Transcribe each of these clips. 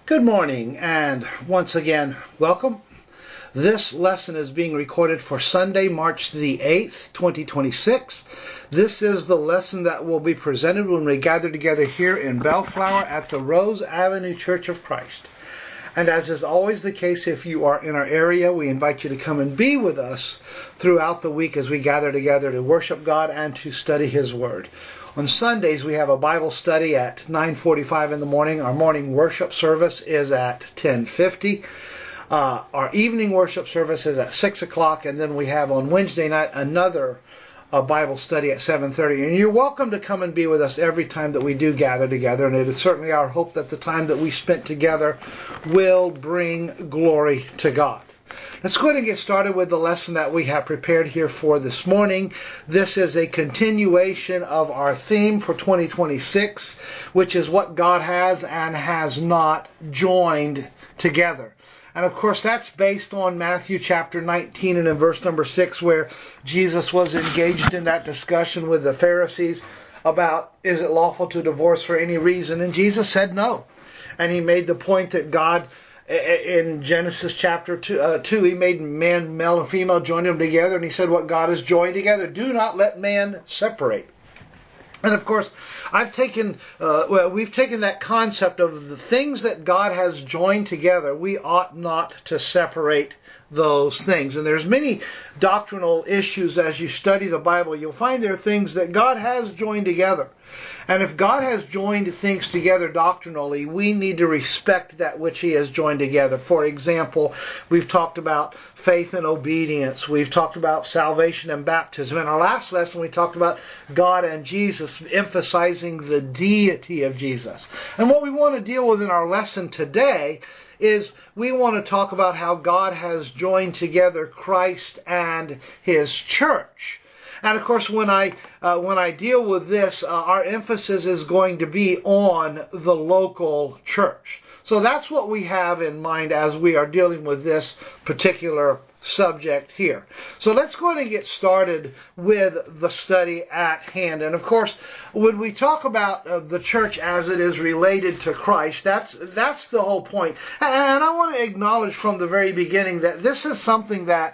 Good morning, and once again, welcome. This lesson is being recorded for Sunday, March the 8th, 2026. This is the lesson that will be presented when we gather together here in Bellflower at the Rose Avenue Church of Christ. And as is always the case, if you are in our area, we invite you to come and be with us throughout the week as we gather together to worship God and to study His Word. On Sundays, we have a Bible study at 9:45 in the morning. Our morning worship service is at 10:50. Our evening worship service is at 6 o'clock, and then we have on Wednesday night another Bible study at 7:30. And you're welcome to come and be with us every time that we do gather together, and it is certainly our hope that the time that we spent together will bring glory to God. Let's go ahead and get started with the lesson that we have prepared here for this morning. This is a continuation of our theme for 2026, which is what God has and has not joined together. And of course, that's based on Matthew chapter 19 and in verse number 6, where Jesus was engaged in that discussion with the Pharisees about, is it lawful to divorce for any reason? And Jesus said no. And he made the point that God, in Genesis chapter 2, he made man, male and female, joined them together, and he said what God has joined together, do not let man separate. And of course, we've taken that concept of the things that God has joined together, we ought not to separate those things. And there's many doctrinal issues as you study the Bible. You'll find there are things that God has joined together. And if God has joined things together doctrinally, we need to respect that which He has joined together. For example, we've talked about faith and obedience. We've talked about salvation and baptism. In our last lesson, we talked about God and Jesus, emphasizing the deity of Jesus. And what we want to deal with in our lesson today is we want to talk about how God has joined together Christ and His church. And of course, when I deal with this, our emphasis is going to be on the local church. So that's what we have in mind as we are dealing with this particular subject here. So let's go ahead and get started with the study at hand. And of course, when we talk about the church as it is related to Christ, that's the whole point. And I want to acknowledge from the very beginning that this is something that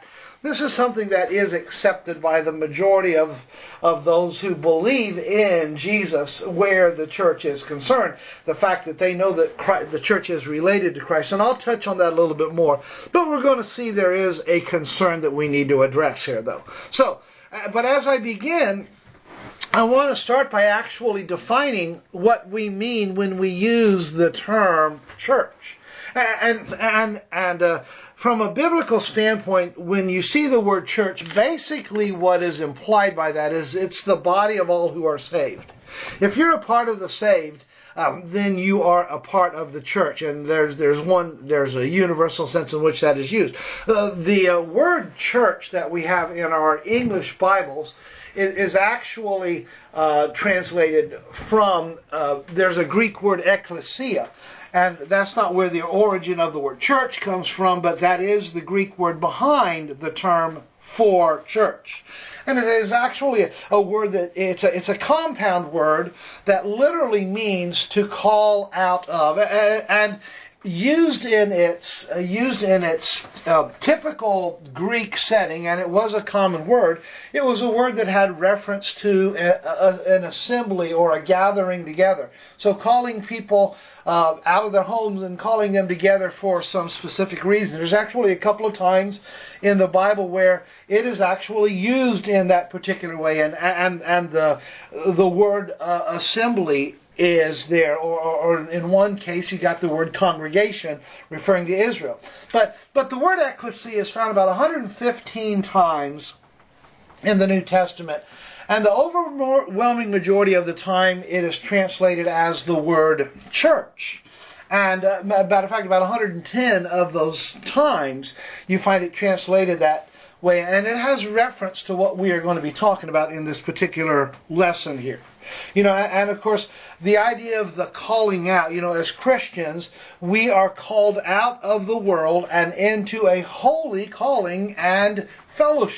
is accepted by the majority of those who believe in Jesus where the church is concerned. The fact that they know that the church is related to Christ. And I'll touch on that a little bit more. But we're going to see there is a concern that we need to address here, though. So, but as I begin, I want to start by actually defining what we mean when we use the term church. And from a biblical standpoint, when you see the word church, basically what is implied by that is it's the body of all who are saved. If you're a part of the saved, then you are a part of the church, and there's a universal sense in which that is used. The word church that we have in our English Bibles is actually translated from, there's a Greek word ekklesia, and that's not where the origin of the word church comes from, but that is the Greek word behind the term for church. And it is actually a word that it's a compound word that literally means to call out of, and used in its typical Greek setting, and it was a common word. It was a word that had reference to an assembly or a gathering together. So calling people out of their homes and calling them together for some specific reason. There's actually a couple of times in the Bible where it is actually used in that particular way, and the word assembly is there, or in one case you got the word congregation referring to Israel. But the word ecclesia is found about 115 times in the New Testament, and the overwhelming majority of the time it is translated as the word church. And matter of fact, about 110 of those times you find it translated that way, and it has reference to what we are going to be talking about in this particular lesson here. And of course, the idea of the calling out, as Christians, we are called out of the world and into a holy calling and fellowship.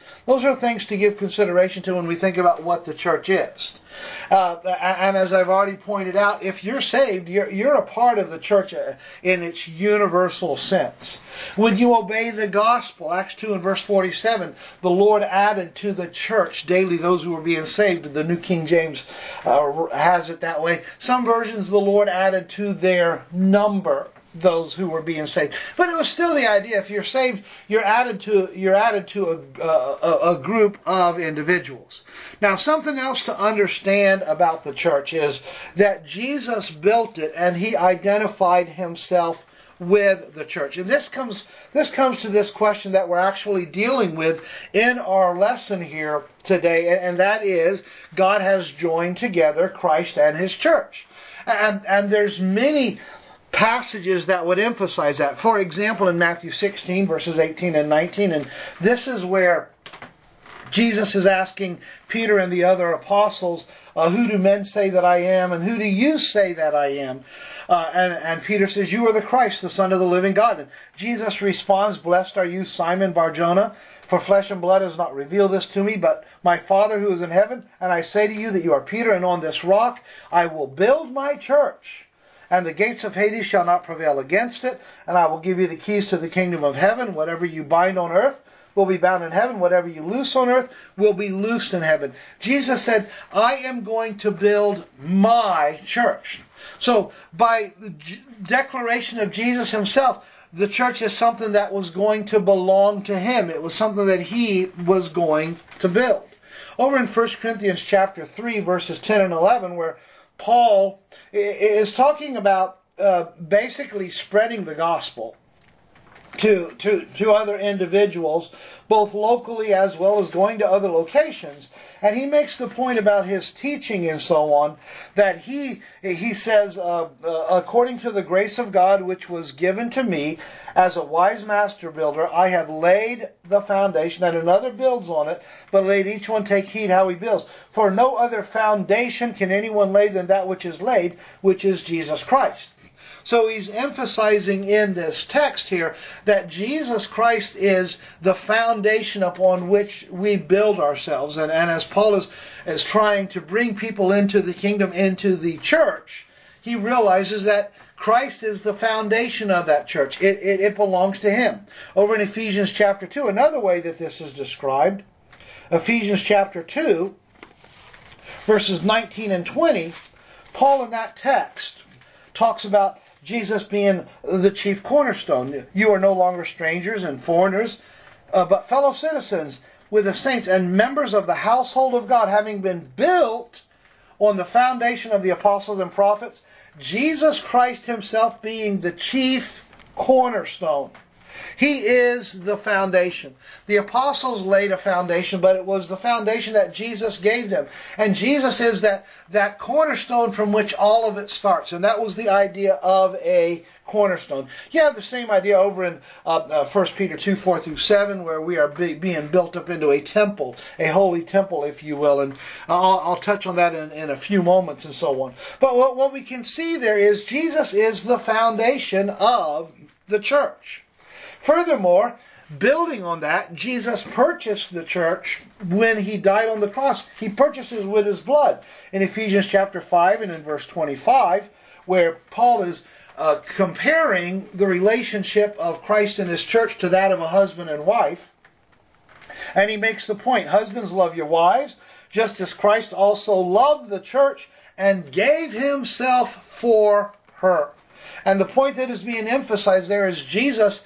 Those are things to give consideration to when we think about what the church is. And as I've already pointed out, if you're saved, you're a part of the church in its universal sense. When you obey the gospel, Acts 2 and verse 47, the Lord added to the church daily those who were being saved. The New King James has it that way. Some versions, the Lord added to their number those who were being saved. But it was still the idea, if you're saved, you're added to a group of individuals. Now, something else to understand about the church is that Jesus built it and He identified Himself with the church. And this comes to this question that we're actually dealing with in our lesson here today, and that is, God has joined together Christ and His church. And there's many passages that would emphasize that. For example, in Matthew 16, verses 18 and 19, and this is where Jesus is asking Peter and the other apostles, who do men say that I am, and who do you say that I am? And Peter says, you are the Christ, the Son of the living God. And Jesus responds, blessed are you, Simon Bar-Jonah, for flesh and blood has not revealed this to me, but my Father who is in heaven. And I say to you that you are Peter, and on this rock I will build my church. And the gates of Hades shall not prevail against it. And I will give you the keys to the kingdom of heaven. Whatever you bind on earth will be bound in heaven. Whatever you loose on earth will be loosed in heaven. Jesus said, I am going to build my church. So by the declaration of Jesus Himself, the church is something that was going to belong to Him. It was something that He was going to build. Over in 1 Corinthians chapter 3, verses 10 and 11, where Paul is talking about basically spreading the gospel to other individuals, both locally as well as going to other locations. And he makes the point about his teaching and so on, that he says, according to the grace of God which was given to me, as a wise master builder, I have laid the foundation, and another builds on it, but let each one take heed how he builds. For no other foundation can anyone lay than that which is laid, which is Jesus Christ. So he's emphasizing in this text here that Jesus Christ is the foundation upon which we build ourselves. And as Paul is trying to bring people into the kingdom, into the church, he realizes that Christ is the foundation of that church. It belongs to Him. Over in Ephesians chapter 2, another way that this is described, Ephesians chapter 2, verses 19 and 20, Paul in that text talks about Jesus being the chief cornerstone. You are no longer strangers and foreigners, but fellow citizens with the saints and members of the household of God, having been built on the foundation of the apostles and prophets, Jesus Christ Himself being the chief cornerstone. He is the foundation. The apostles laid a foundation, but it was the foundation that Jesus gave them. And Jesus is that cornerstone from which all of it starts. And that was the idea of a cornerstone. You have the same idea over in 1 Peter 2, 4 through 7, where we are being built up into a temple, a holy temple, if you will. And I'll touch on that in a few moments and so on. But what we can see there is Jesus is the foundation of the church. Furthermore, building on that, Jesus purchased the church when He died on the cross. He purchases with His blood. In Ephesians chapter 5 and in verse 25, where Paul is comparing the relationship of Christ and His church to that of a husband and wife. And he makes the point, husbands, love your wives, just as Christ also loved the church and gave Himself for her. And the point that is being emphasized there is Jesus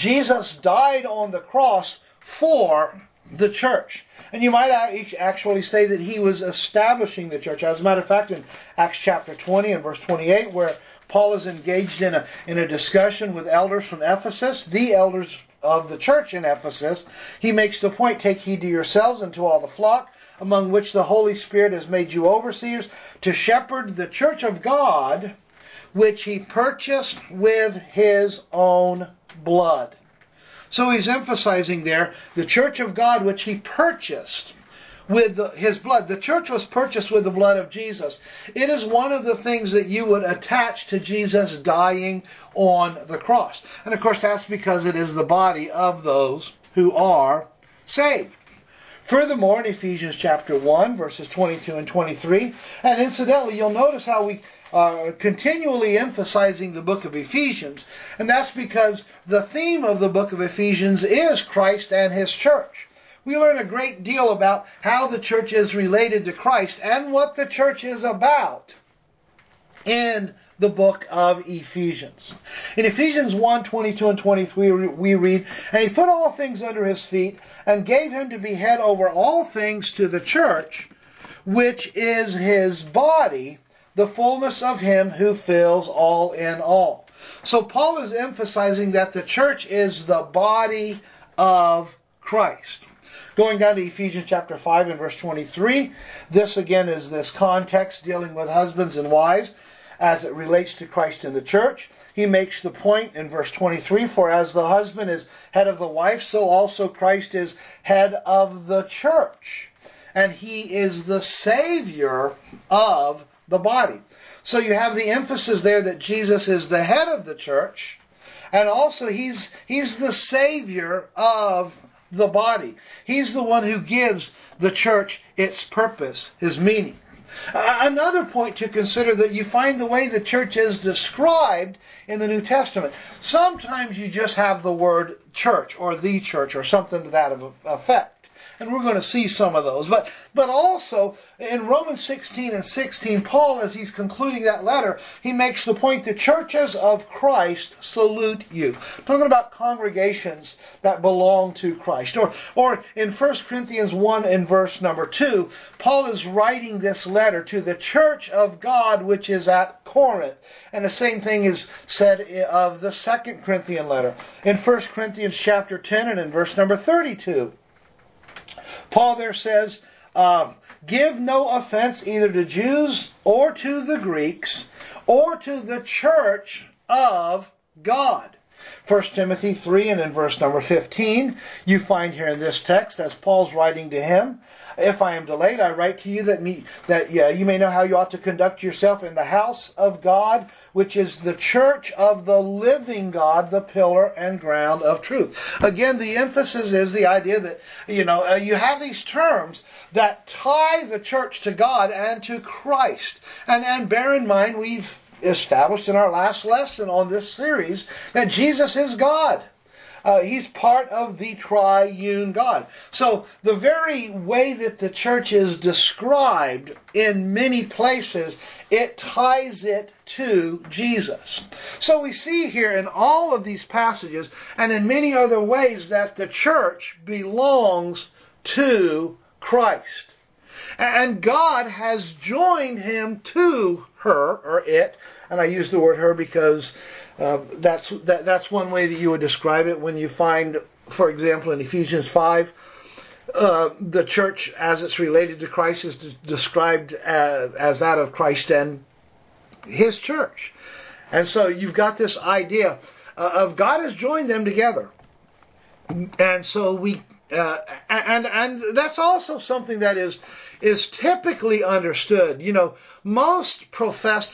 died on the cross for the church. And you might actually say that He was establishing the church. As a matter of fact, in Acts chapter 20 and verse 28, where Paul is engaged in a discussion with elders from Ephesus, the elders of the church in Ephesus, he makes the point, take heed to yourselves and to all the flock, among which the Holy Spirit has made you overseers, to shepherd the church of God, which He purchased with His own blood. So he's emphasizing there the church of God which He purchased with His blood. The church was purchased with the blood of Jesus. It is one of the things that you would attach to Jesus dying on the cross. And of course that's because it is the body of those who are saved. Furthermore, in Ephesians chapter 1, verses 22 and 23, and incidentally, you'll notice how we are continually emphasizing the book of Ephesians, and that's because the theme of the book of Ephesians is Christ and His church. We learn a great deal about how the church is related to Christ and what the church is about in the book of Ephesians. In Ephesians 1, 22 and 23, we read, "And He put all things under His feet, and gave Him to be head over all things to the church, which is His body, the fullness of Him who fills all in all." So Paul is emphasizing that the church is the body of Christ. Going down to Ephesians chapter 5 and verse 23, this again is this context dealing with husbands and wives as it relates to Christ and the church. He makes the point in verse 23, "For as the husband is head of the wife, so also Christ is head of the church, and He is the Savior of the body." So you have the emphasis there that Jesus is the head of the church, and also He's the Savior of the body. He's the one who gives the church its purpose, His meaning. Another point to consider, that you find the way the church is described in the New Testament. Sometimes you just have the word church or the church or something to that effect. And we're going to see some of those. But also, in Romans 16 and 16, Paul, as he's concluding that letter, he makes the point, "The churches of Christ salute you." Talking about congregations that belong to Christ. Or in 1 Corinthians 1 and verse number 2, Paul is writing this letter to the church of God which is at Corinth. And the same thing is said of the 2 Corinthian letter. In 1 Corinthians chapter 10 and in verse number 32. Paul there says, "Give no offense either to Jews or to the Greeks or to the church of God." 1 Timothy 3 and in verse number 15, you find here in this text, as Paul's writing to him, "If I am delayed, I write to you that you may know how you ought to conduct yourself in the house of God, which is the church of the living God, the pillar and ground of truth." Again, the emphasis is the idea that, you have these terms that tie the church to God and to Christ. And bear in mind, we've established in our last lesson on this series that Jesus is God. He's part of the triune God. So the very way that the church is described in many places, it ties it to Jesus. So we see here in all of these passages and in many other ways that the church belongs to Christ. And God has joined Him to her, or it, and I use the word her because that's one way that you would describe it when you find, for example, in Ephesians 5, the church as it's related to Christ is described as that of Christ and His church. And so you've got this idea of God has joined them together. And so and that's also something that is typically understood. Most professed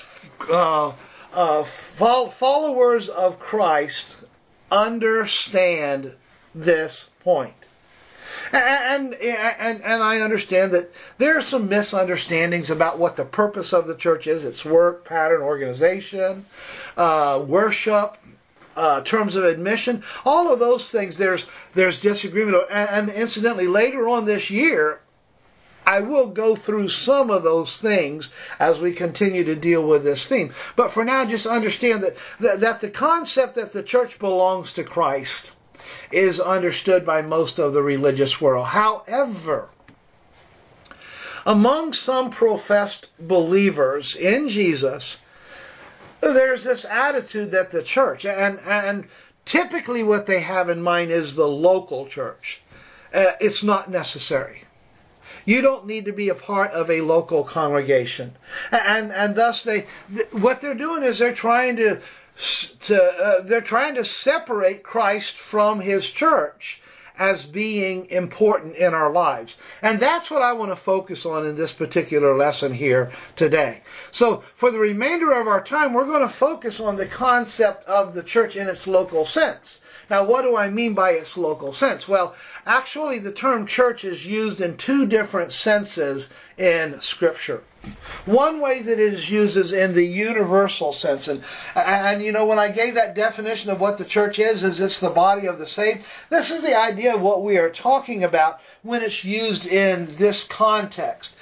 followers of Christ understand this point. And I understand that there are some misunderstandings about what the purpose of the church is, its work, pattern, organization, worship, terms of admission, all of those things there's disagreement. And incidentally, later on this year, I will go through some of those things as we continue to deal with this theme. But for now, just understand that the concept that the church belongs to Christ is understood by most of the religious world. However, among some professed believers in Jesus, there's this attitude that the church, and typically what they have in mind is the local church. It's not necessary. You don't need to be a part of a local congregation. And thus what they're doing is they're trying to separate Christ from His church as being important in our lives. And that's what I want to focus on in this particular lesson here today. So for the remainder of our time, we're going to focus on the concept of the church in its local sense. Now, what do I mean by its local sense? Well, actually, the term church is used in two different senses in Scripture. One way that it is used is in the universal sense. And you know, when I gave that definition of what the church is it's the body of the saved. This is the idea of what we are talking about when it's used in this context.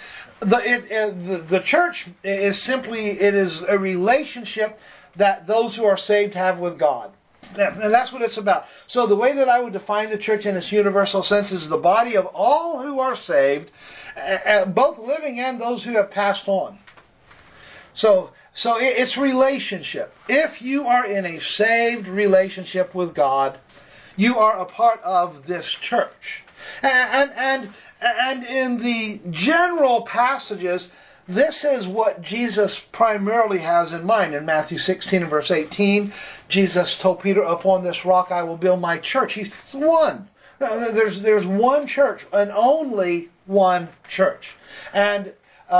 The church is simply, it is a relationship that those who are saved have with God. And that's what it's about. So the way that I would define the church in its universal sense is the body of all who are saved, both living and those who have passed on. So it's relationship. If you are in a saved relationship with God, you are a part of this church. And in the general passages, this is what Jesus primarily has in mind. In Matthew 16 and verse 18, Jesus told Peter, "Upon this rock I will build my church." He's one. There's one church, and only one church. And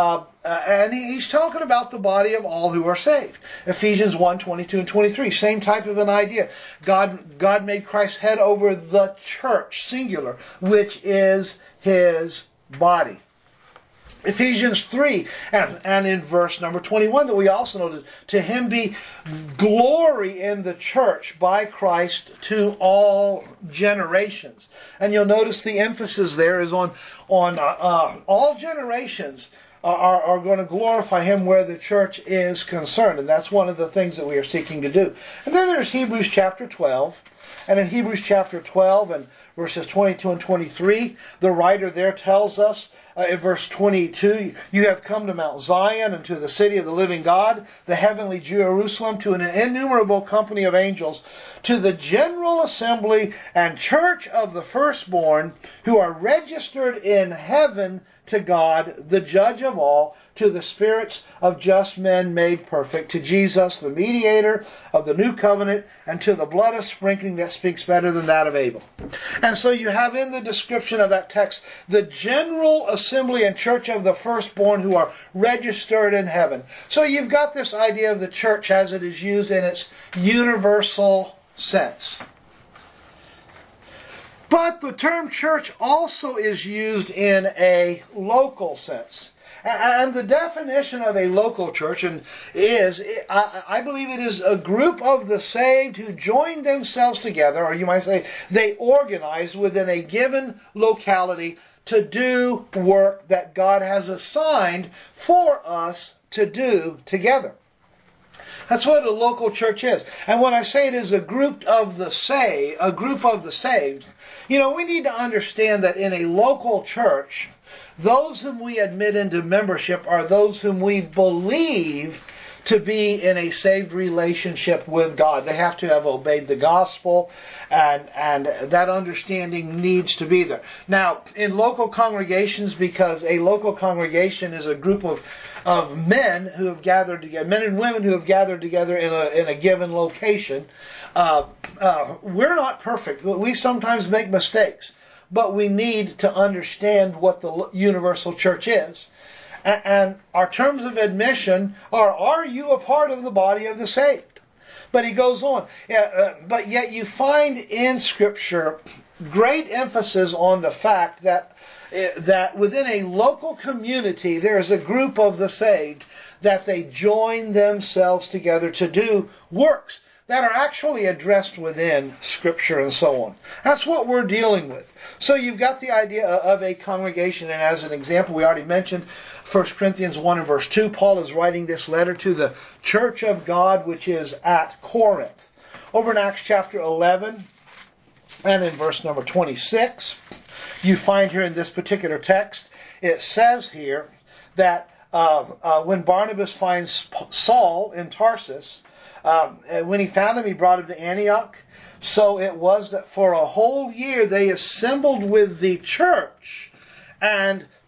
he's talking about the body of all who are saved. Ephesians 1, 22 and 23, same type of an idea. God made Christ head over the church, singular, which is His body. Ephesians 3 and in verse number 21 that we also noted, to Him be glory in the church by Christ to all generations. And you'll notice the emphasis there is on all generations are going to glorify Him where the church is concerned. And that's one of the things that we are seeking to do. And then there's Hebrews chapter 12. And in Hebrews chapter 12 and verses 22 and 23, the writer there tells us in verse 22, "You have come to Mount Zion and to the city of the living God, the heavenly Jerusalem, to an innumerable company of angels, to the general assembly and church of the firstborn who are registered in heaven, to God, the judge of all, to the spirits of just men made perfect, to Jesus, the mediator of the new covenant, and to the blood of sprinkling that speaks better than that of Abel." And so you have in the description of that text the general assembly and church of the firstborn who are registered in heaven. So you've got this idea of the church as it is used in its universal sense. But the term church also is used in a local sense. And the definition of a local church is, I believe it is a group of the saved who join themselves together, or you might say they organize within a given locality to do work that God has assigned for us to do together. That's what a local church is. And when I say it is a group of the saved, you know, we need to understand that in a local church, those whom we admit into membership are those whom we believe to be in a saved relationship with God. They have to have obeyed the gospel, and that understanding needs to be there. Now, in local congregations, because a local congregation is a group of men who have gathered together, men and women who have gathered together in a given location, we're not perfect. We sometimes make mistakes. But we need to understand what the universal church is. And our terms of admission are you a part of the body of the saved? But he goes on. But yet you find in Scripture great emphasis on the fact that within a local community there is a group of the saved that they join themselves together to do works that are actually addressed within Scripture and so on. That's what we're dealing with. So you've got the idea of a congregation, and as an example, we already mentioned 1 Corinthians 1 and verse 2. Paul is writing this letter to the church of God which is at Corinth. Over in Acts chapter 11 and in verse number 26, you find here in this particular text, it says here that when Barnabas finds Saul in Tarsus, when he found him, he brought him to Antioch. So it was that for a whole year they assembled with the church and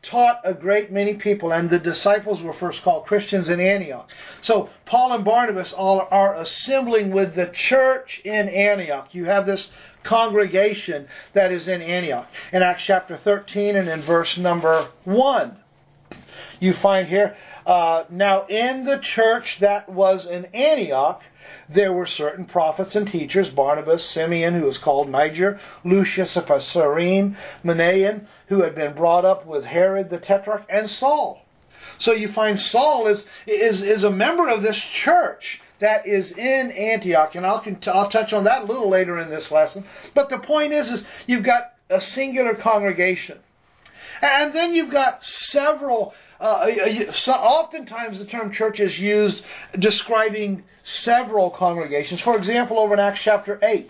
taught a great many people, and the disciples were first called Christians in Antioch. So Paul and Barnabas are assembling with the church in Antioch. You have this congregation that is in Antioch. In Acts chapter 13 and in verse number 1, you find here, now in the church that was in Antioch, there were certain prophets and teachers, Barnabas, Simeon, who was called Niger, Lucius of Cyrene, Manaen, who had been brought up with Herod the Tetrarch, and Saul. So you find Saul is a member of this church that is in Antioch, and I'll touch on that a little later in this lesson. But the point is you've got a singular congregation. And then you've got several, oftentimes the term church is used describing several congregations. For example, over in Acts chapter 8.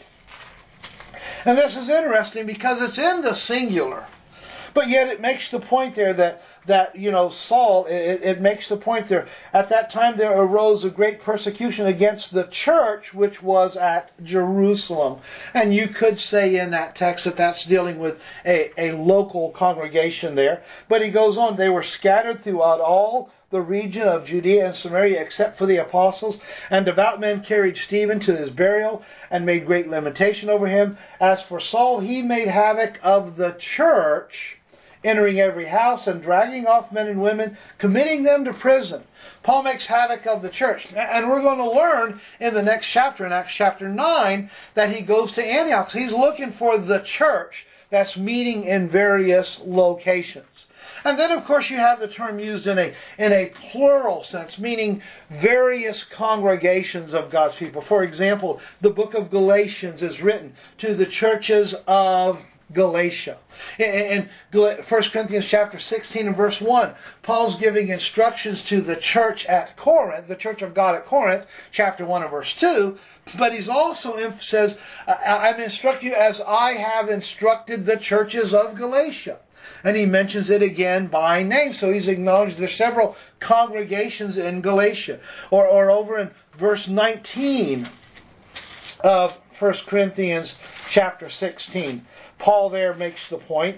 And this is interesting because it's in the singular. But yet it makes the point there that Saul, it makes the point there, at that time there arose a great persecution against the church which was at Jerusalem. And you could say in that text that that's dealing with a local congregation there. But he goes on, they were scattered throughout all the region of Judea and Samaria except for the apostles, and devout men carried Stephen to his burial and made great lamentation over him. As for Saul, he made havoc of the church, entering every house and dragging off men and women, committing them to prison. Paul makes havoc of the church. And we're going to learn in the next chapter, in Acts chapter 9, that he goes to Antioch. He's looking for the church that's meeting in various locations. And then, of course, you have the term used in a plural sense, meaning various congregations of God's people. For example, the book of Galatians is written to the churches of Galatia. In 1 Corinthians chapter 16 and verse 1, Paul's giving instructions to the church at Corinth, the church of God at Corinth, chapter 1 and verse 2, but he's also says, I've instructed you as I have instructed the churches of Galatia. And he mentions it again by name. So he's acknowledged there's several congregations in Galatia. Or over in verse 19 of 1 Corinthians chapter 16. Paul there makes the point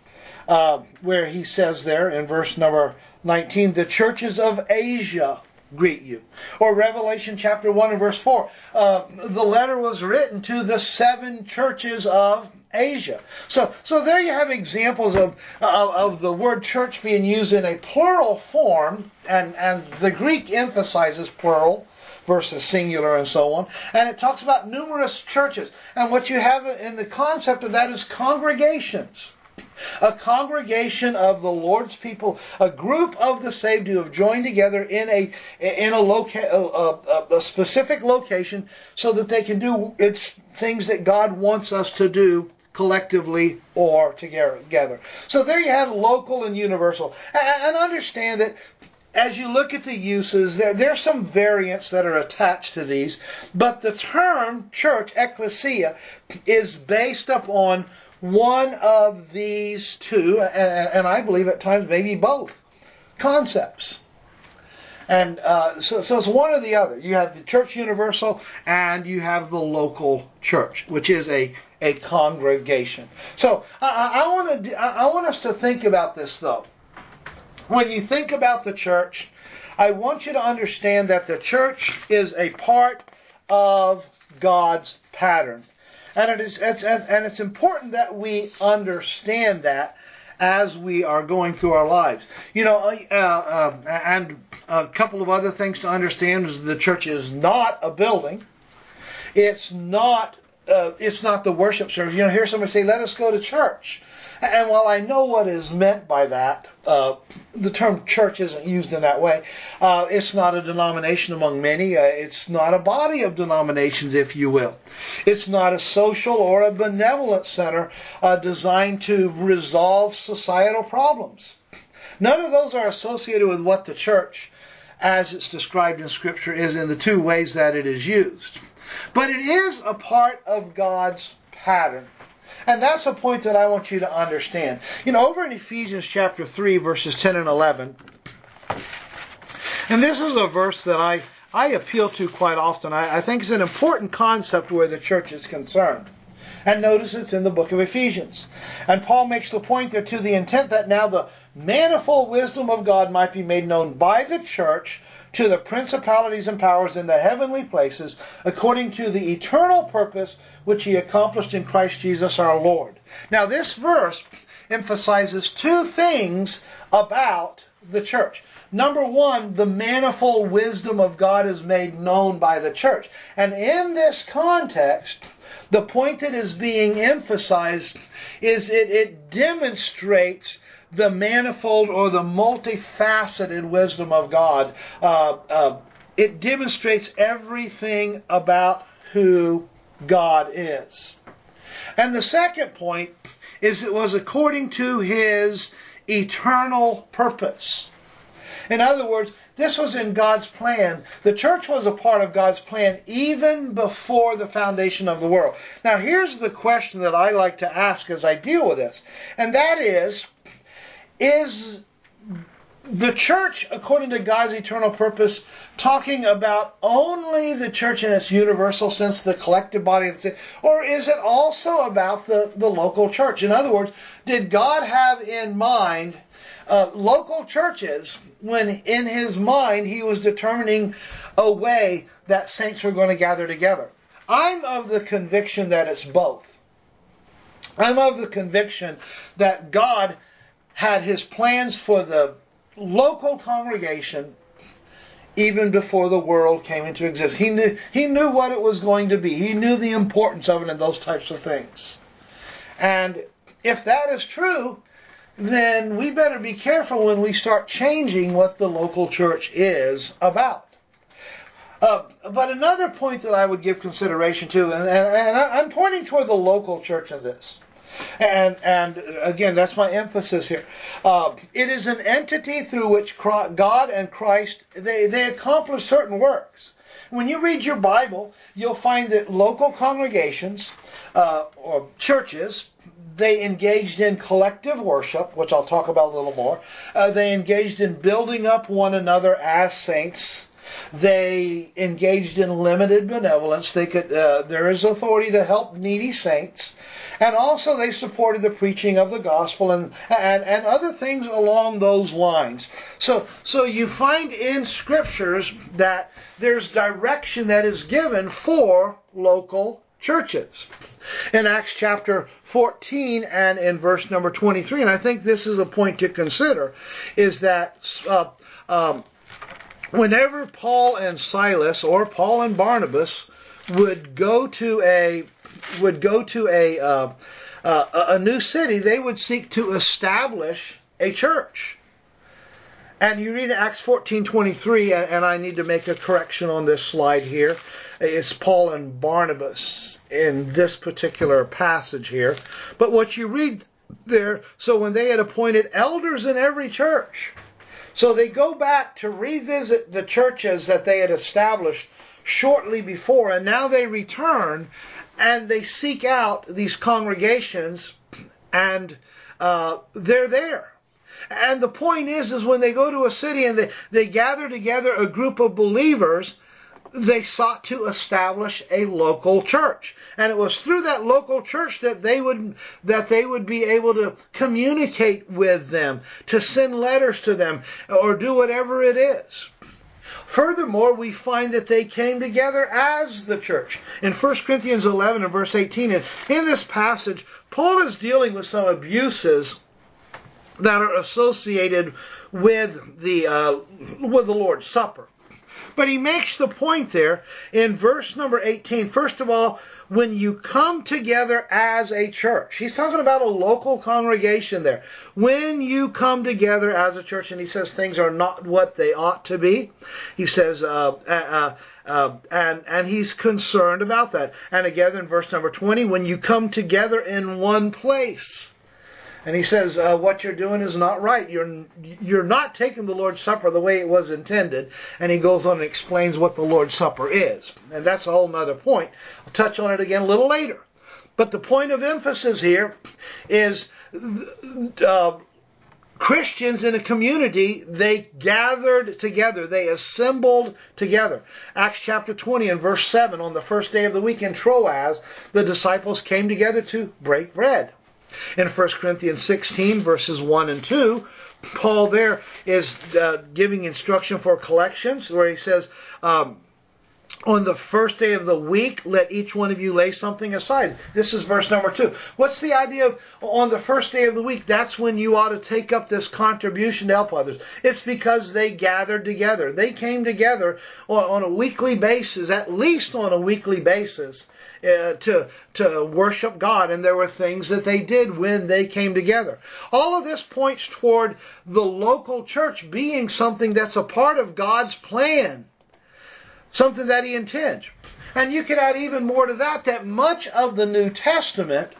where he says there in verse number 19, the churches of Asia greet you. Or Revelation chapter 1 and verse 4. The letter was written to the 7 churches of Asia. So there you have examples of the word church being used in a plural form, and the Greek emphasizes plural versus singular and so on. And it talks about numerous churches. And what you have in the concept of that is congregations. A congregation of the Lord's people, a group of the saved who have joined together in a specific location so that they can do things that God wants us to do collectively or together. So there you have local and universal. And understand that as you look at the uses, there's some variants that are attached to these, but the term church, ecclesia, is based upon one of these two, and I believe at times maybe both, concepts. And so it's one or the other. You have the church universal and you have the local church, which is a congregation. So I want us to think about this, though. When you think about the church, I want you to understand that the church is a part of God's pattern. And it's important that we understand that as we are going through our lives. And a couple of other things to understand is the church is not a building. It's not the worship service. Hear somebody say, "Let us go to church." And while I know what is meant by that, the term church isn't used in that way. It's not a denomination among many. It's not a body of denominations, if you will. It's not a social or a benevolent center designed to resolve societal problems. None of those are associated with what the church, as it's described in Scripture, is in the two ways that it is used. But it is a part of God's pattern. And that's a point that I want you to understand. Over in Ephesians chapter 3, verses 10 and 11, and this is a verse that I appeal to quite often. I think it's an important concept where the church is concerned. And notice it's in the book of Ephesians. And Paul makes the point there to the intent that now the manifold wisdom of God might be made known by the church to the principalities and powers in the heavenly places, according to the eternal purpose which he accomplished in Christ Jesus our Lord. Now this verse emphasizes two things about the church. Number one, the manifold wisdom of God is made known by the church. And in this context, the point that is being emphasized is it demonstrates the manifold or the multifaceted wisdom of God. It demonstrates everything about who God is. And the second point is it was according to his eternal purpose. In other words, this was in God's plan. The church was a part of God's plan even before the foundation of the world. Now here's the question that I like to ask as I deal with this. And that is the church, according to God's eternal purpose, talking about only the church in its universal sense, the collective body of the city, or is it also about the local church? In other words, did God have in mind local churches when in his mind he was determining a way that saints were going to gather together? I'm of the conviction that it's both. I'm of the conviction that God had his plans for the local congregation even before the world came into existence. He knew what it was going to be. He knew the importance of it and those types of things. And if that is true, then we better be careful when we start changing what the local church is about. But another point that I would give consideration to, and I'm pointing toward the local church in this, and again, that's my emphasis here. It is an entity through which God and Christ, they accomplish certain works. When you read your Bible, you'll find that local congregations or churches, they engaged in collective worship, which I'll talk about a little more. They engaged in building up one another as saints. They engaged in limited benevolence. There is authority to help needy saints. And also they supported the preaching of the gospel and other things along those lines. So you find in scriptures that there's direction that is given for local churches. In Acts chapter 14 and in verse number 23, and I think this is a point to consider, is that whenever Paul and Silas or Paul and Barnabas would go to a new city, they would seek to establish a church. And you read Acts 14:23, and I need to make a correction on this slide here. It's Paul and Barnabas in this particular passage here. But what you read there, so when they had appointed elders in every church, so they go back to revisit the churches that they had established shortly before, and now they return and they seek out these congregations, and they're there. And the point is when they go to a city and they gather together a group of believers, they sought to establish a local church. And it was through that local church that they would be able to communicate with them, to send letters to them, or do whatever it is. Furthermore, we find that they came together as the church. In 1 Corinthians 11 and verse 18, and in this passage, Paul is dealing with some abuses that are associated with the Lord's Supper. But he makes the point there in verse number 18. First of all, when you come together as a church. He's talking about a local congregation there. When you come together as a church, and he says things are not what they ought to be. He says, and he's concerned about that. And again in verse number 20, when you come together in one place. And he says, what you're doing is not right. You're not taking the Lord's Supper the way it was intended. And he goes on and explains what the Lord's Supper is. And that's a whole other point. I'll touch on it again a little later. But the point of emphasis here is Christians in a community, they gathered together. They assembled together. Acts chapter 20 and verse 7, on the first day of the week in Troas, the disciples came together to break bread. In 1 Corinthians 16, verses 1 and 2, Paul there is giving instruction for collections, where he says, on the first day of the week, let each one of you lay something aside. This is verse number 2. What's the idea of on the first day of the week? That's when you ought to take up this contribution to help others. It's because they gathered together. They came together on a weekly basis, at least on a weekly basis, to worship God. And there were things that they did when they came together. All of this points toward the local church being something that's a part of God's plan. Something that He intends. And you could add even more to that, that much of the New Testament,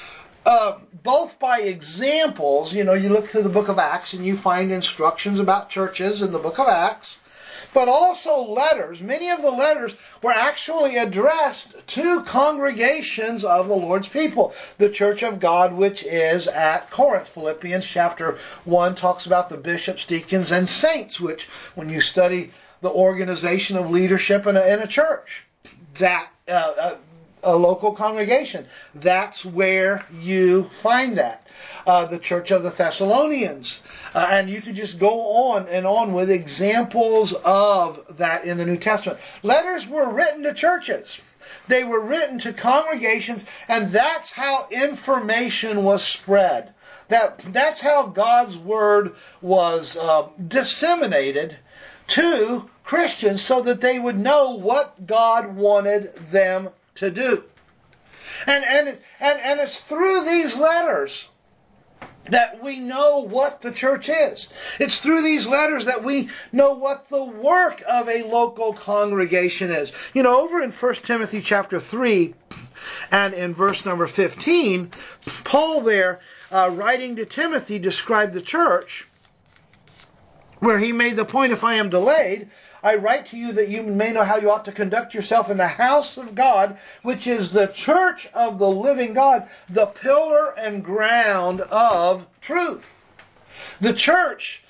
both by examples, you look through the book of Acts and you find instructions about churches in the book of Acts, but also letters. Many of the letters were actually addressed to congregations of the Lord's people. The church of God, which is at Corinth. Philippians chapter 1 talks about the bishops, deacons, and saints, which when you study the organization of leadership in a church, that a local congregation, that's where you find that. The church of the Thessalonians, and you could just go on and on with examples of that in the New Testament. Letters were written to churches. They were written to congregations, and that's how information was spread. That's how God's Word was disseminated to Christians so that they would know what God wanted them to do. And it's through these letters that we know what the church is. It's through these letters that we know what the work of a local congregation is. Over in 1 Timothy chapter 3 and in verse number 15, Paul there, writing to Timothy, described the church, where he made the point, if I am delayed, I write to you that you may know how you ought to conduct yourself in the house of God, which is the church of the living God, the pillar and ground of truth. The church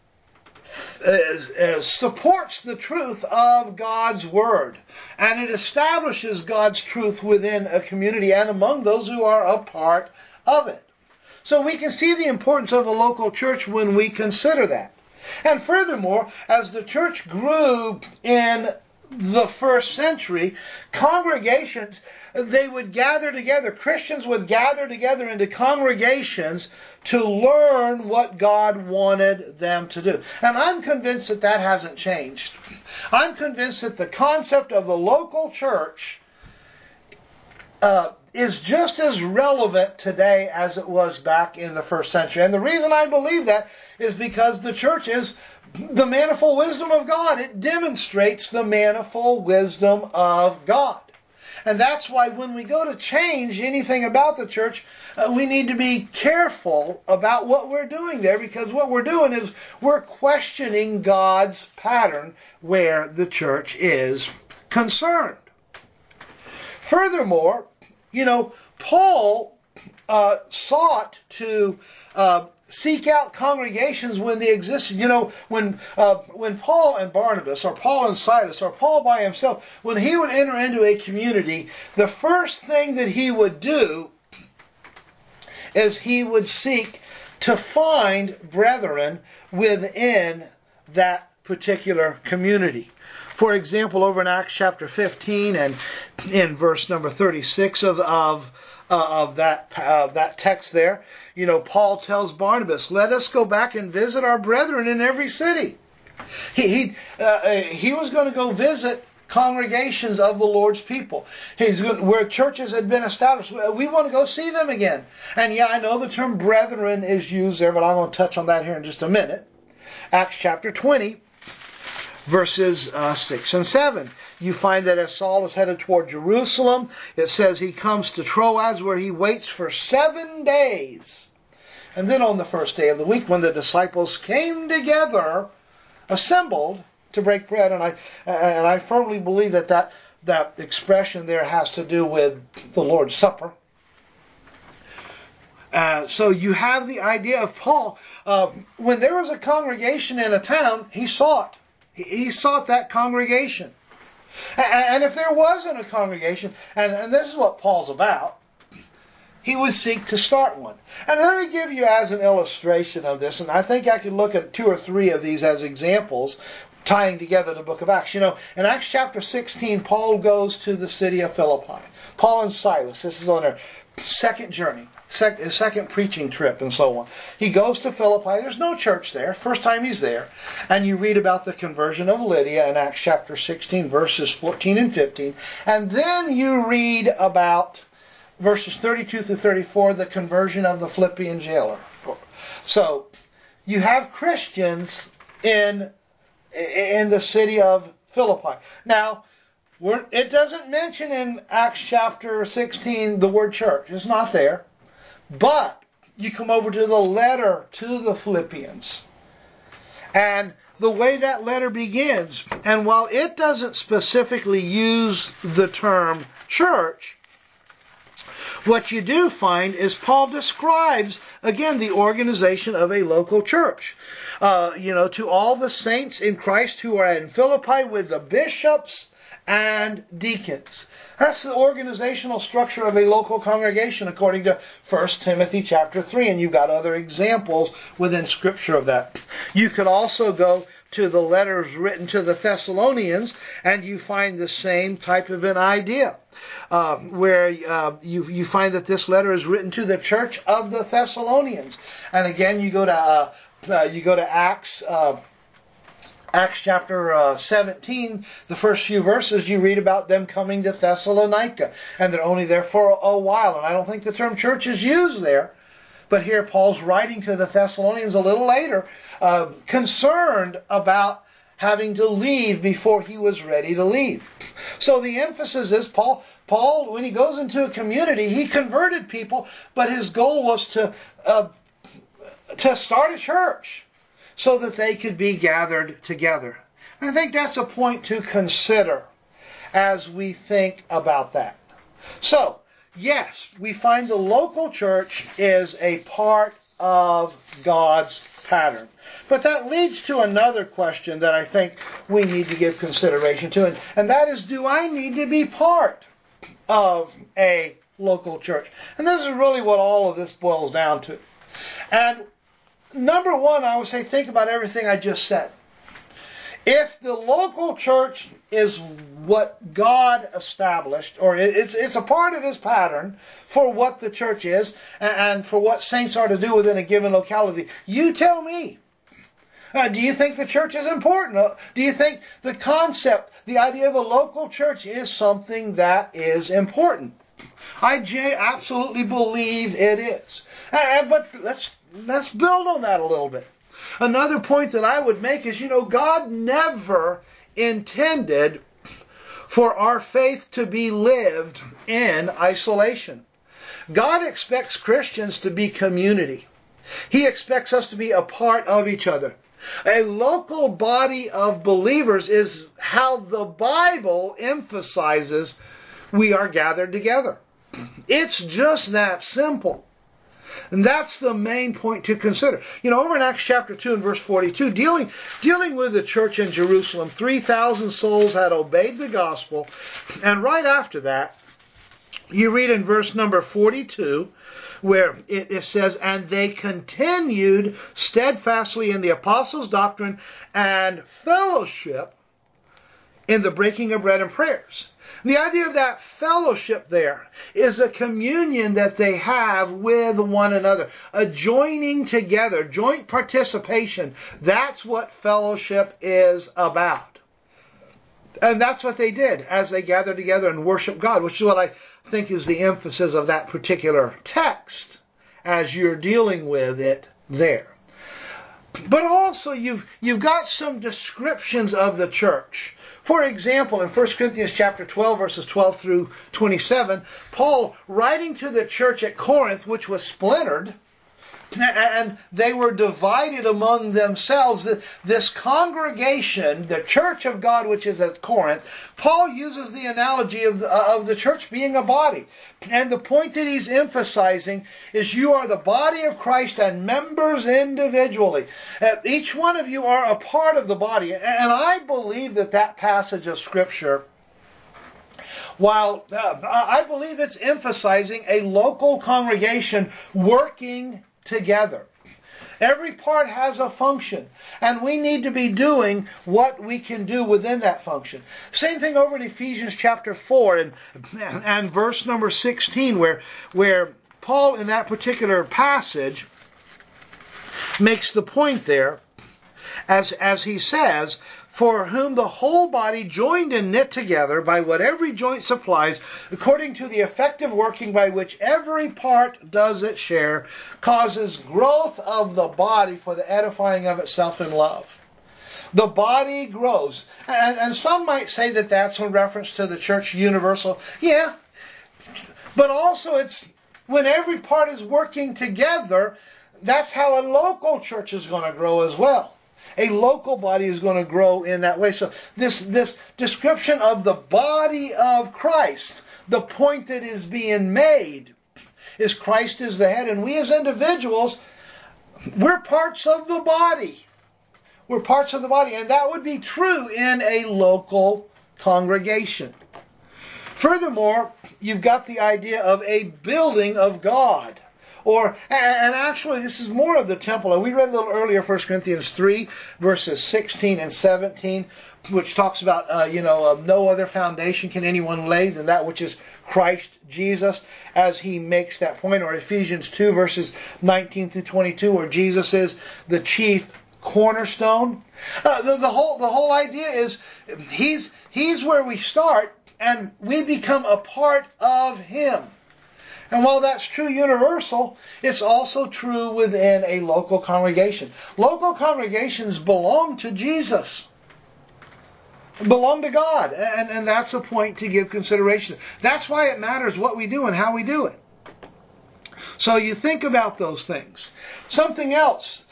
supports the truth of God's Word, and it establishes God's truth within a community and among those who are a part of it. So we can see the importance of the local church when we consider that. And furthermore, as the church grew in the first century, congregations, they would gather together. Christians would gather together into congregations to learn what God wanted them to do. And I'm convinced that that hasn't changed. I'm convinced that the concept of the local church is just as relevant today as it was back in the first century. And the reason I believe that is because the church is the manifold wisdom of God. It demonstrates the manifold wisdom of God. And that's why when we go to change anything about the church, we need to be careful about what we're doing there, because what we're doing is we're questioning God's pattern where the church is concerned. Furthermore, Paul sought to seek out congregations when they existed. When Paul and Barnabas, or Paul and Silas, or Paul by himself, when he would enter into a community, the first thing that he would do is he would seek to find brethren within that particular community. For example, over in Acts chapter 15 and in verse number 36 of that text there, Paul tells Barnabas, "Let us go back and visit our brethren in every city." He was going to go visit congregations of the Lord's people. Where churches had been established. We want to go see them again. And I know the term brethren is used there, but I'm going to touch on that here in just a minute. Acts chapter 20. Verses 6 and 7. You find that as Saul is headed toward Jerusalem, it says he comes to Troas, where he waits for 7 days. And then on the first day of the week, when the disciples came together, assembled to break bread, and I firmly believe that expression there has to do with the Lord's Supper. So you have the idea of Paul. When there was a congregation in a town, he sought. He sought that congregation. And if there wasn't a congregation, and this is what Paul's about, he would seek to start one. And let me give you as an illustration of this, and I think I could look at 2 or 3 of these as examples, tying together the book of Acts. In Acts chapter 16, Paul goes to the city of Philippi. Paul and Silas, this is on their second journey, second preaching trip and so on. He goes to Philippi. There's no church there. First time he's there. And you read about the conversion of Lydia in Acts chapter 16, verses 14 and 15. And then you read about verses 32 through 34, the conversion of the Philippian jailer. So you have Christians in the city of Philippi. Now, it doesn't mention in Acts chapter 16 the word church. It's not there. But you come over to the letter to the Philippians. And the way that letter begins, and while it doesn't specifically use the term church, what you do find is Paul describes, again, the organization of a local church. To all the saints in Christ who are in Philippi with the bishops and deacons. That's the organizational structure of a local congregation according to 1 Timothy chapter 3, and you've got other examples within Scripture of that. You could also go to the letters written to the Thessalonians, and you find the same type of an idea, where you find that this letter is written to the church of the Thessalonians. And again, you go to Acts chapter 17, the first few verses, you read about them coming to Thessalonica, and they're only there for a while. And I don't think the term church is used there. But here Paul's writing to the Thessalonians a little later, concerned about having to leave before he was ready to leave. So the emphasis is Paul, when he goes into a community, he converted people, but his goal was to start a church so that they could be gathered together. And I think that's a point to consider as we think about that. So, yes, we find the local church is a part of God's pattern. But that leads to another question that I think we need to give consideration to, and that is, do I need to be part of a local church? And this is really what all of this boils down to. And number one, I would say, think about everything I just said. If the local church is what God established, or it's a part of His pattern for what the church is and for what saints are to do within a given locality, you tell me. Do you think the church is important? Do you think the concept, the idea of a local church is something that is important? I absolutely believe it is. But let's build on that a little bit. Another point that I would make is, God never intended for our faith to be lived in isolation. God expects Christians to be community. He expects us to be a part of each other. A local body of believers is how the Bible emphasizes we are gathered together. It's just that simple. And that's the main point to consider. Over in Acts chapter 2 and verse 42, dealing with the church in Jerusalem, 3,000 souls had obeyed the gospel. And right after that, you read in verse number 42, where it says, and they continued steadfastly in the apostles' doctrine and fellowship in the breaking of bread and prayers. The idea of that fellowship there is a communion that they have with one another, a joining together, joint participation. That's what fellowship is about. And that's what they did as they gathered together and worshiped God, which is what I think is the emphasis of that particular text as you're dealing with it there. But also you've got some descriptions of the church. For example, in 1 Corinthians chapter 12, verses 12 through 27, Paul, writing to the church at Corinth, which was splintered, and they were divided among themselves. This congregation, the church of God, which is at Corinth, Paul uses the analogy of the church being a body. And the point that he's emphasizing is you are the body of Christ and members individually. Each one of you are a part of the body. And I believe that passage of Scripture, while I believe it's emphasizing a local congregation working together. Every part has a function, and we need to be doing what we can do within that function. Same thing over in Ephesians chapter 4 and verse number 16, where Paul in that particular passage makes the point there, as he says, for whom the whole body joined and knit together by what every joint supplies, according to the effective working by which every part does its share, causes growth of the body for the edifying of itself in love. The body grows. And some might say that that's in reference to the church universal. Yeah. But also it's when every part is working together, that's how a local church is going to grow as well. A local body is going to grow in that way. So this description of the body of Christ, the point that is being made is Christ is the head, and we as individuals, we're parts of the body. We're parts of the body, and that would be true in a local congregation. Furthermore, you've got the idea of a building of God. And actually, this is more of the temple. We read a little earlier, 1 Corinthians 3, verses 16 and 17, which talks about, no other foundation can anyone lay than that which is Christ Jesus, as he makes that point. Or Ephesians 2, verses 19 through 22, where Jesus is the chief cornerstone. The whole idea is he's where we start, and we become a part of him. And while that's true universal, it's also true within a local congregation. Local congregations belong to Jesus. Belong to God. And that's a point to give consideration. That's why it matters what we do and how we do it. So you think about those things. Something else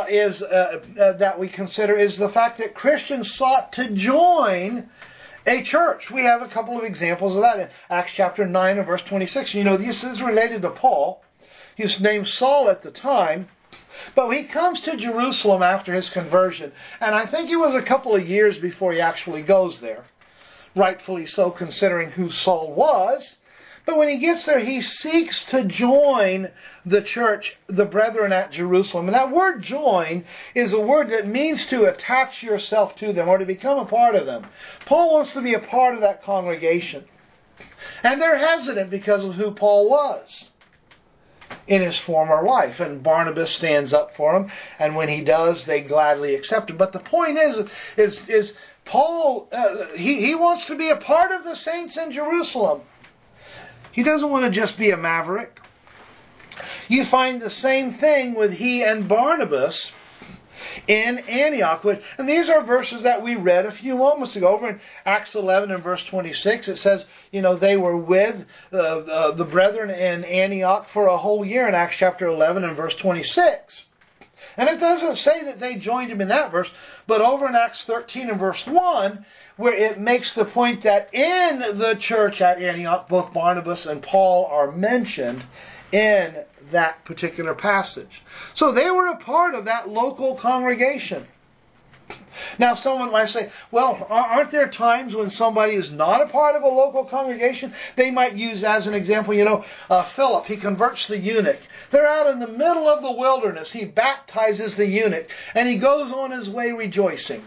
that we consider is the fact that Christians sought to join a church. We have a couple of examples of that in Acts chapter 9 and verse 26. This is related to Paul. He was named Saul at the time, but he comes to Jerusalem after his conversion, and I think it was a couple of years before he actually goes there. Rightfully so, considering who Saul was. But when he gets there, he seeks to join the church, the brethren at Jerusalem. And that word join is a word that means to attach yourself to them or to become a part of them. Paul wants to be a part of that congregation. And they're hesitant because of who Paul was in his former life. And Barnabas stands up for him. And when he does, they gladly accept him. But the point is Paul, he wants to be a part of the saints in Jerusalem. He doesn't want to just be a maverick. You find the same thing with he and Barnabas in Antioch. And these are verses that we read a few moments ago. Over in Acts 11 and verse 26, it says, they were with the brethren in Antioch for a whole year in Acts chapter 11 and verse 26. And it doesn't say that they joined him in that verse, but over in Acts 13 and verse 1, where it makes the point that in the church at Antioch, both Barnabas and Paul are mentioned in that particular passage. So they were a part of that local congregation. Now someone might say, well, aren't there times when somebody is not a part of a local congregation? They might use as an example, Philip, he converts the eunuch. They're out in the middle of the wilderness. He baptizes the eunuch, and he goes on his way rejoicing.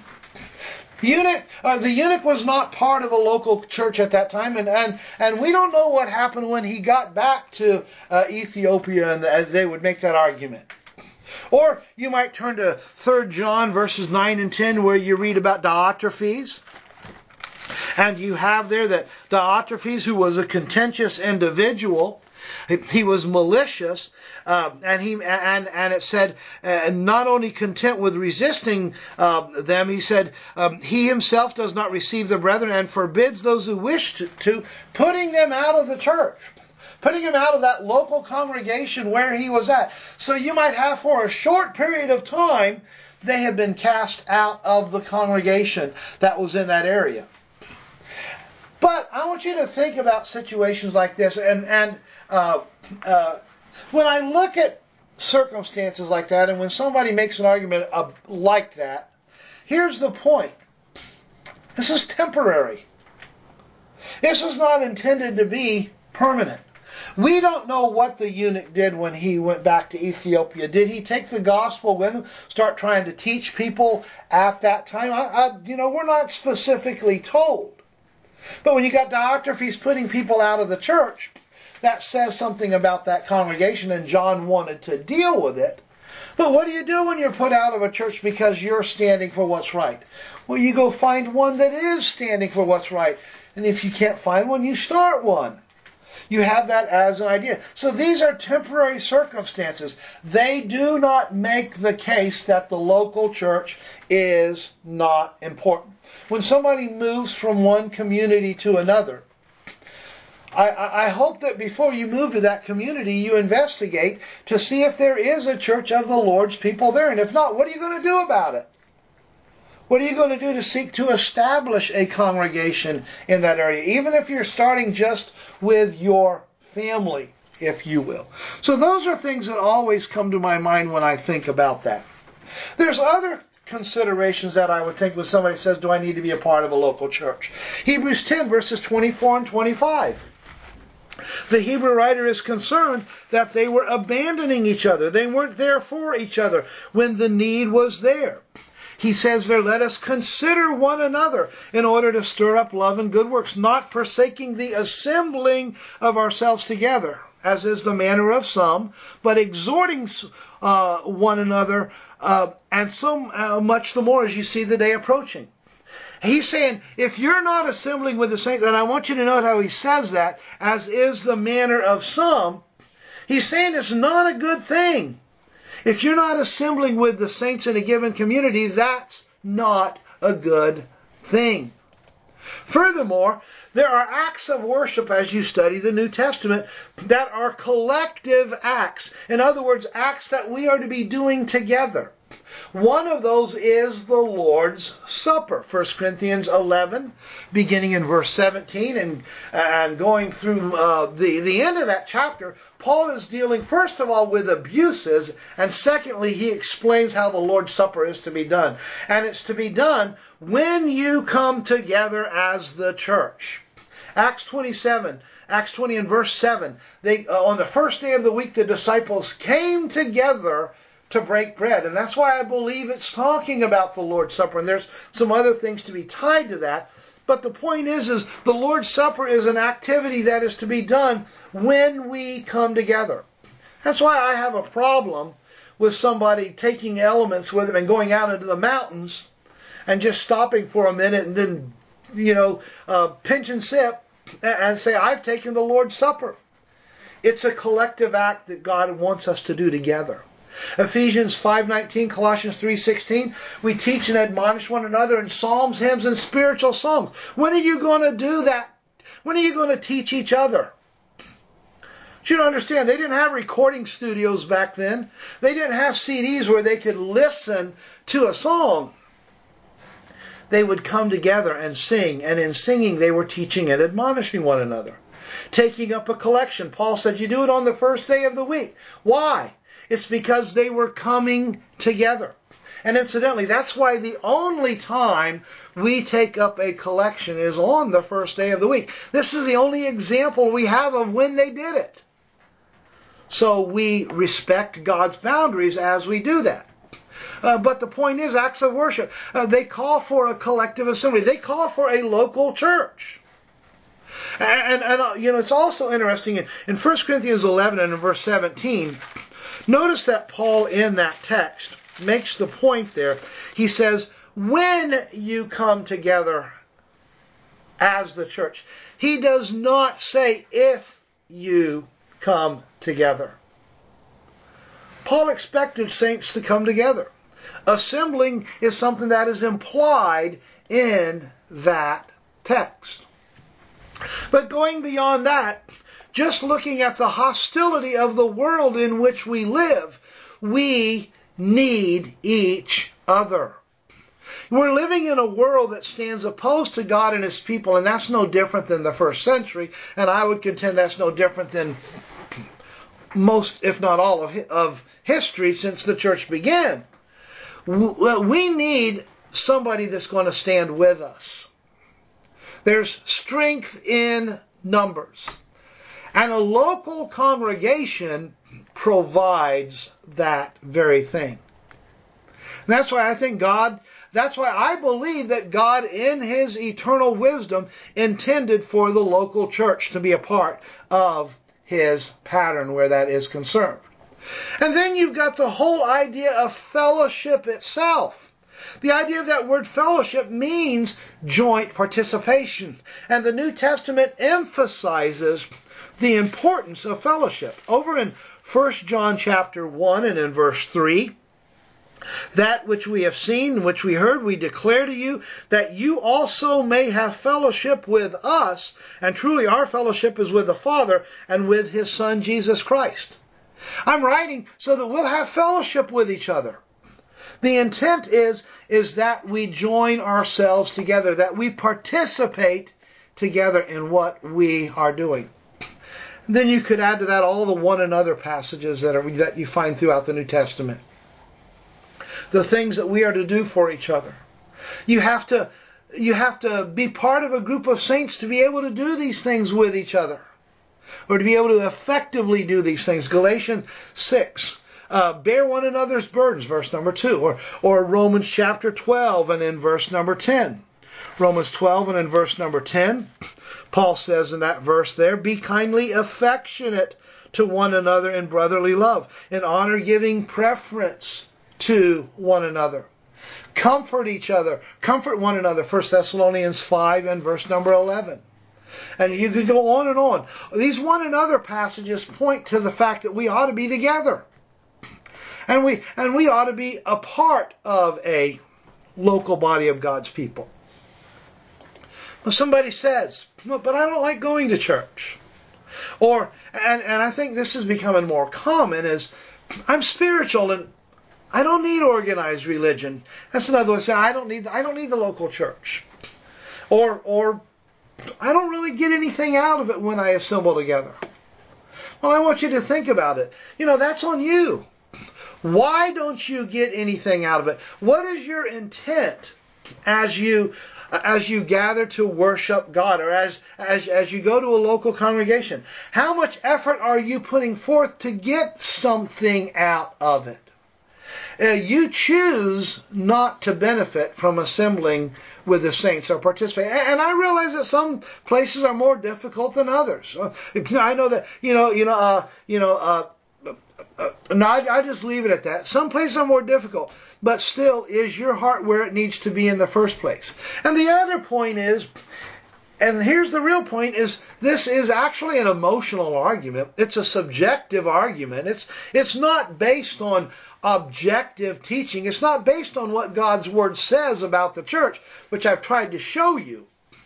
The eunuch was not part of a local church at that time, and we don't know what happened when he got back to Ethiopia, and as they would make that argument. Or you might turn to 3 John verses 9 and 10, where you read about Diotrephes. And you have there that Diotrephes, who was a contentious individual, he was malicious, and it said, not only content with resisting them, he said, he himself does not receive the brethren and forbids those who wish to, putting them out of the church. putting him out of that local congregation where he was at. So you might have, for a short period of time, they have been cast out of the congregation that was in that area. But I want you to think about situations like this, and when I look at circumstances like that, and when somebody makes an argument like that, here's the point. This is temporary. This was not intended to be permanent. We don't know what the eunuch did when he went back to Ethiopia. Did he take the gospel with him, start trying to teach people at that time? We're not specifically told. But when you got Diotrephes putting people out of the church, that says something about that congregation, and John wanted to deal with it. But what do you do when you're put out of a church because you're standing for what's right? Well, you go find one that is standing for what's right. And if you can't find one, you start one. You have that as an idea. So these are temporary circumstances. They do not make the case that the local church is not important. When somebody moves from one community to another, I hope that before you move to that community, you investigate to see if there is a church of the Lord's people there. And if not, what are you going to do about it? What are you going to do to seek to establish a congregation in that area, even if you're starting just with your family, if you will? So those are things that always come to my mind when I think about that. There's other considerations that I would think when somebody says, do I need to be a part of a local church? Hebrews 10, verses 24 and 25. The Hebrew writer is concerned that they were abandoning each other. They weren't there for each other when the need was there. He says there, let us consider one another in order to stir up love and good works, not forsaking the assembling of ourselves together, as is the manner of some, but exhorting one another, and so much the more as you see the day approaching. He's saying, if you're not assembling with the saints, and I want you to note how he says that, as is the manner of some, he's saying it's not a good thing. If you're not assembling with the saints in a given community, that's not a good thing. Furthermore, there are acts of worship as you study the New Testament that are collective acts. In other words, acts that we are to be doing together. One of those is the Lord's Supper. 1 Corinthians 11, beginning in verse 17 and going through the end of that chapter, Paul is dealing first of all with abuses, and secondly he explains how the Lord's Supper is to be done. And it's to be done when you come together as the church. Acts 20 and verse 7, on the first day of the week the disciples came together to break bread. And that's why I believe it's talking about the Lord's Supper. And there's some other things to be tied to that. But the point is the Lord's Supper is an activity that is to be done when we come together. That's why I have a problem with somebody taking elements with them and going out into the mountains and just stopping for a minute and then, pinch and sip and say, I've taken the Lord's Supper. It's a collective act that God wants us to do together. Ephesians 5:19, Colossians 3:16, we teach and admonish one another in psalms, hymns, and spiritual songs. When are you going to do that? When are you going to teach each other? You don't understand, they didn't have recording studios back then. They didn't have CDs where they could listen to a song. They would come together and sing, and in singing they were teaching and admonishing one another. Taking up a collection. Paul said you do it on the first day of the week. Why? It's because they were coming together. And incidentally, that's why the only time we take up a collection is on the first day of the week. This is the only example we have of when they did it. So we respect God's boundaries as we do that. But the point is, acts of worship, they call for a collective assembly. They call for a local church. And it's also interesting in 1 Corinthians 11 and in verse 17, notice that Paul in that text makes the point there. He says, when you come together as the church. He does not say if you come together. Paul expected saints to come together. Assembling is something that is implied in that text. But going beyond that, just looking at the hostility of the world in which we live, we need each other. We're living in a world that stands opposed to God and His people, and that's no different than the first century, and I would contend that's no different than most, if not all, of history since the church began. We need somebody that's going to stand with us. There's strength in numbers. And a local congregation provides that very thing. And that's why I believe that God in His eternal wisdom intended for the local church to be a part of His pattern where that is concerned. And then you've got the whole idea of fellowship itself. The idea of that word fellowship means joint participation. And the New Testament emphasizes the importance of fellowship. Over in 1 John chapter 1 and in verse 3, that which we have seen, which we heard, we declare to you, that you also may have fellowship with us. And truly our fellowship is with the Father and with His Son Jesus Christ. I'm writing so that we'll have fellowship with each other. The intent is that we join ourselves together, that we participate together in what we are doing. Then you could add to that all the one another passages that you find throughout the New Testament. The things that we are to do for each other. You have to be part of a group of saints to be able to do these things with each other, or to be able to effectively do these things. Galatians 6, bear one another's burdens, verse number 2, or Romans chapter 12 and in verse number 10. Romans 12 and in verse number 10, Paul says in that verse there, be kindly affectionate to one another in brotherly love, in honor giving preference to one another. Comfort each other. Comfort one another. 1 Thessalonians 5 and verse number 11. And you could go on and on. These one another passages point to the fact that we ought to be together. And we ought to be a part of a local body of God's people. Well, somebody says, but I don't like going to church. And I think this is becoming more common, is I'm spiritual and I don't need organized religion. That's another way to say I don't need the local church. Or I don't really get anything out of it when I assemble together. Well, I want you to think about it. That's on you. Why don't you get anything out of it? What is your intent as you gather to worship God, or as you go to a local congregation? How much effort are you putting forth to get something out of it? You choose not to benefit from assembling with the saints or participate. And I realize that some places are more difficult than others. I know that, I just leave it at that. Some places are more difficult, but still, is your heart where it needs to be in the first place? And the other point is, and here's the real point, is this is actually an emotional argument. It's a subjective argument. It's not based on objective teaching. It's not based on what God's Word says about the church, which I've tried to show you.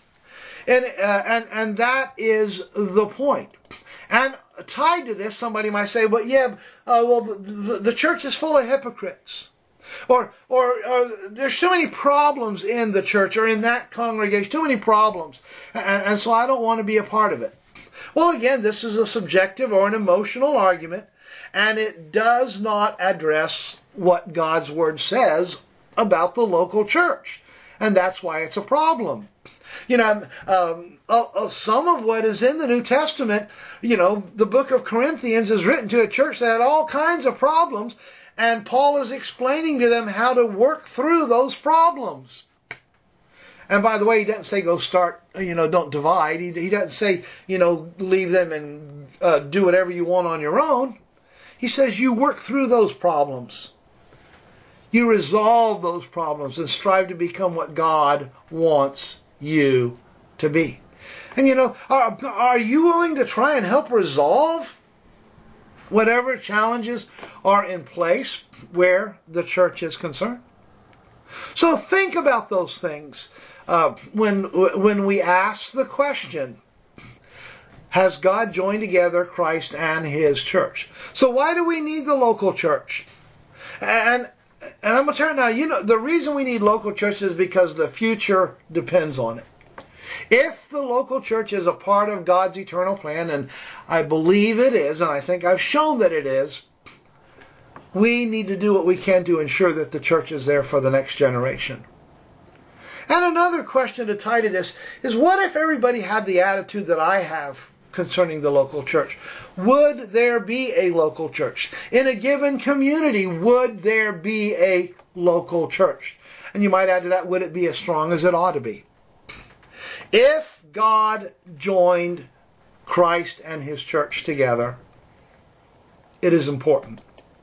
And that is the point. And tied to this, somebody might say, but the church is full of hypocrites. Or there's so many problems in the church or in that congregation, too many problems, and so I don't want to be a part of it. Well, again, this is a subjective or an emotional argument, and it does not address what God's Word says about the local church, and that's why it's a problem. Some of what is in the New Testament, the book of Corinthians is written to a church that had all kinds of problems, and Paul is explaining to them how to work through those problems. And by the way, he doesn't say go start, don't divide. He doesn't say, leave them and do whatever you want on your own. He says you work through those problems. You resolve those problems and strive to become what God wants you to be. And are you willing to try and help resolve whatever challenges are in place where the church is concerned? So think about those things when we ask the question, has God joined together Christ and His church. So why do we need the local church? And I'm going to tell you now, the reason we need local church is because the future depends on it. If the local church is a part of God's eternal plan, and I believe it is, and I think I've shown that it is, we need to do what we can to ensure that the church is there for the next generation. And another question to tie to this is, what if everybody had the attitude that I have concerning the local church? Would there be a local church? In a given community, would there be a local church? And you might add to that, would it be as strong as it ought to be? If God joined Christ and His church together, it is important.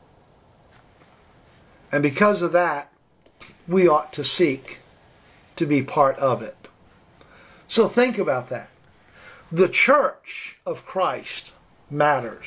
And because of that, we ought to seek to be part of it. So think about that. The church of Christ matters.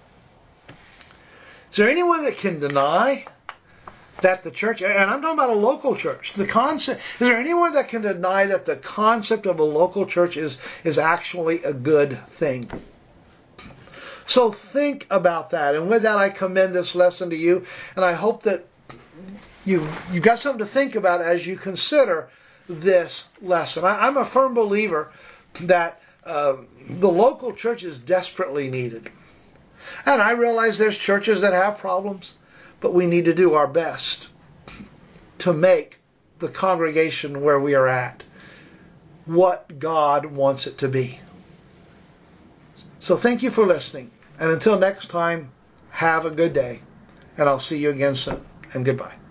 Is there anyone that can deny that the church, and I'm talking about a local church, is there anyone that can deny that the concept of a local church is actually a good thing? So think about that. And with that, I commend this lesson to you, and I hope that you've got something to think about as you consider this lesson. I'm a firm believer that the local church is desperately needed. And I realize there's churches that have problems, but we need to do our best to make the congregation where we are at what God wants it to be. So thank you for listening. And until next time, have a good day. And I'll see you again soon. And goodbye.